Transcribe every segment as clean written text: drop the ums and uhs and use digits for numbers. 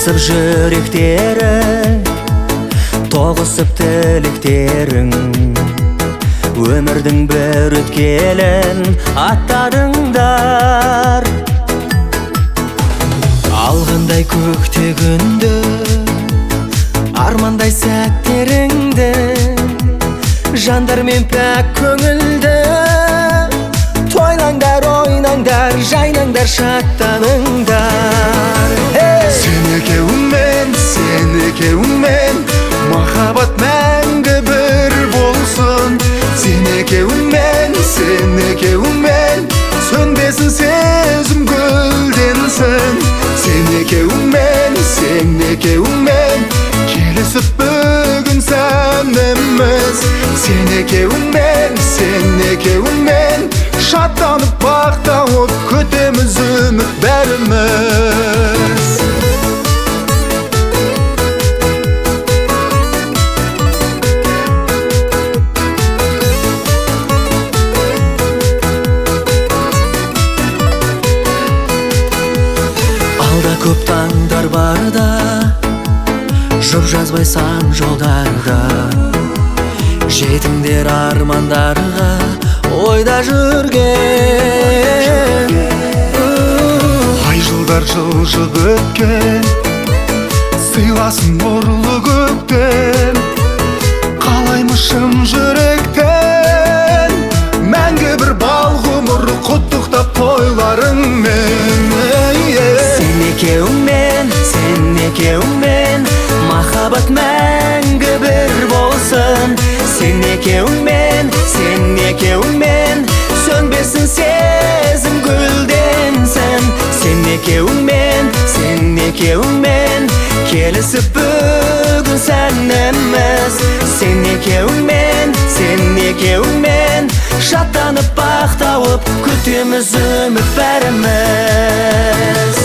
Табысып жүректері, тоғысып тілектерің, өмірдің бір өткелін аттадыңдар. Алғандай көкте күнді, армандай сәттеріңді, жандармен пәк көңілді, тойлаңдар, ойнаңдар, жайнаңдар, шаттаныңдар. Сен екеуіңмен махаббат мәңгі бір болсын. Сен екеуіңмен сөнбесін сезім гүлденсін. Сен екеуіңмен келісіп бүгін сәніміз. Сен екеуіңмен шаттанып бақ тауып күтеміз үміт бәріміз. Алда көп таңдар барда, жұп жазбай сан жолдарда, жетіңдер армандарға ойда жүрген. Ай жылдар жылжып өткен, сыйласын нұрлы көктен, қалаймыз шын жүректен, мәңгі бір бал ғұмыр құттықтап тойларыңмен. Сен екеуіңмен махаббат мәңгі бір болсын. Сен екеуіңмен сөнбесін сезім гүлденсін. Сен екеуіңмен келісіп бүгін сәніміз. Сен екеуіңмен шаттанып бақ тауып күтеміз үміт бәріміз.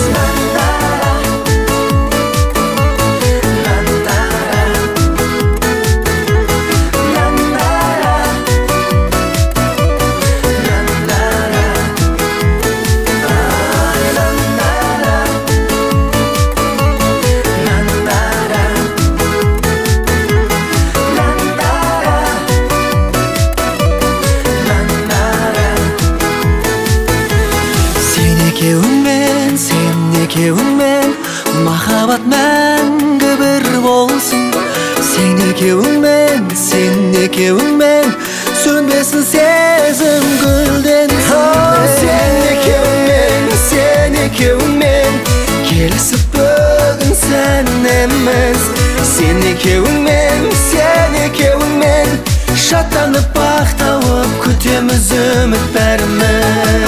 Сен екеуіңмен махаббат мәңгі бір болсын. Сен екеуіңмен сөнбесін сезім гүлденсін. Сен екеуіңмен келісіп бүгін сәніміз. Сен екеуіңмен шаттанып бақ тауып күтеміз үміт бәріміз.